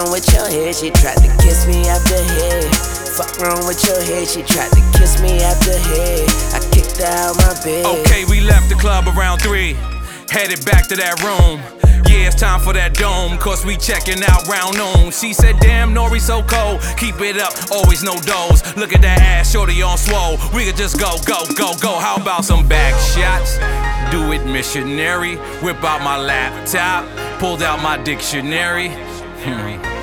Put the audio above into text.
with your head, she tried to kiss me after head. Fuck wrong with your head, she tried to kiss me after head. I kicked her out my bed. Okay, we left the club around 3, headed back to that room. Yeah, it's time for that dome, cause we checking out round noon. She said, damn, Nori so cold, keep it up, always no dose. Look at that ass, shorty on swole. We could just go, go, go, go. How about some back shots? Do it missionary. Whip out my laptop, pulled out my dictionary.